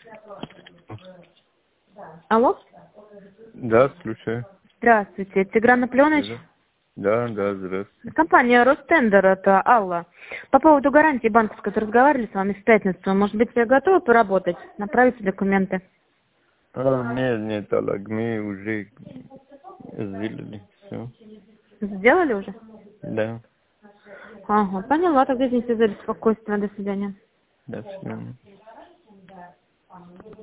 Алло? Да, слушаю. Здравствуйте, Тигран Аплёныч. Да, здравствуйте. Компания Ростендер, это Алла. По поводу гарантии банковской разговаривали с вами в пятницу. Может быть, вы готовы поработать? Направите документы. Нет, Аллах, мы уже сделали все. Сделали уже? Да, Ага, поняла. Тогда извините за беспокойство. До свидания. до свидания.